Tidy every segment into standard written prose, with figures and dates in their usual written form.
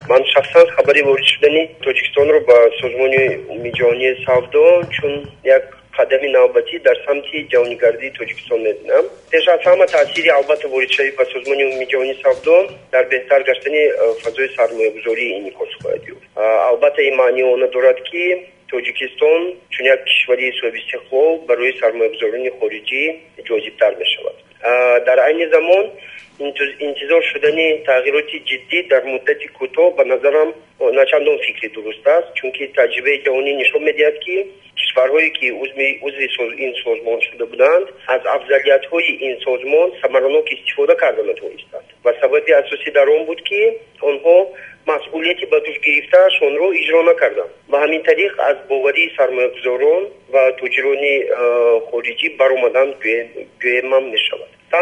من شخصا خبری ورود شدنی تاجیکستان رو با سازمان عمومی جهانی سودا چون یک قدم نوبتی در سمت جهانگردی تاجیکستان می‌بینم. پیش از همه تأثیر البته ورود شدن با سازمان عمومی جهانی سودا در بهتر گشتن فضای سرمایه‌گذاری این کشور خواهد یافت. البته این معنی آن دارد که تاجیکستان چون یک کشوری صاحب استقلال برای سرمایه‌گذاران خارجی جذاب‌تر می‌شود. در عین زمان انتظار شدن تغییرات جدی در مدت کوتاه به نظرم نچندان فکری درست است، چون که تجربه جهانی نشان می‌دهد که کشورهایی که عضو این سازمان شده بودند از افضلیت‌های این سازمان ثمرناک استفاده کردند و سبب اساسی در آن بود که آنها مسئولیتی به دوش گرفته‌شان را اجرا نکردند و همین طریق از باوری سرمایه‌گذاران و تجاران خارجی برآمدن گویم می‌شود.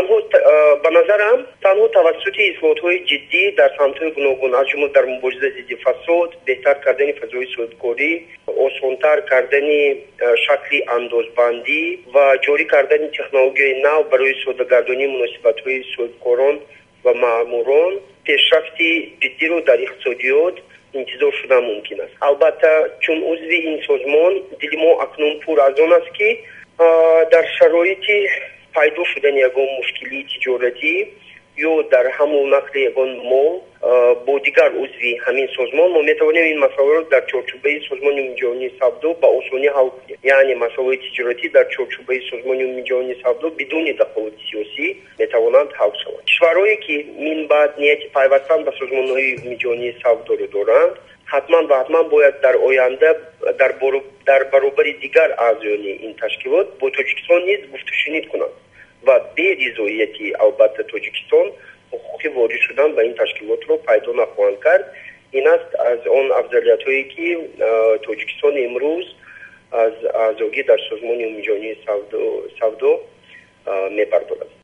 به نظرم تنها توسط اصلاحات‌های جدی در سمت‌های گوناگون از جمله در مبارزه ضد فساد، بهتر کردن فضای سودکاری، آسان‌تر کردن شکل اندازبندی و جاری کردن تکنولوژی نو برای سوداگردانی مناسبت‌های سودکاران و ماموران پیشرفت جدی رو در اقتصادیات انتظار شدن ممکن است. البته چون عضو این سازمان دل ما اکنون پر از آن است که در شرایط پیدا شدن یگان مشکلی تجارتی یا در همون نقل یگان مال با دیگر عضو همین سازمان ما میتوانیم این مسائل را در چارچوبه سازمان عمومی جهانی سودا با آسانی حل کنیم. یعنی مسائل تجارتی در چارچوبه سازمان عمومی جهانی سودا بدون دخالت سیاسی میتوانند حل شوند. کشورهایی که من بعد نیت پیوستن به سازمان عمومی جهانی سودا را دارند حتما باید در آینده در برابر دیگر اعضایان این تشکیلات با تاجیکستان نیز گفت و شنید کنند و به رضایتی البته تاجیکستان حقوق وارد شدن به این تشکیلات رو پیدا نخواهند کرد. این است از آن افضلیت‌هایی که تاجیکستان امروز از اعضایی در سازمان عمومی جهانی سودا می‌پردازد.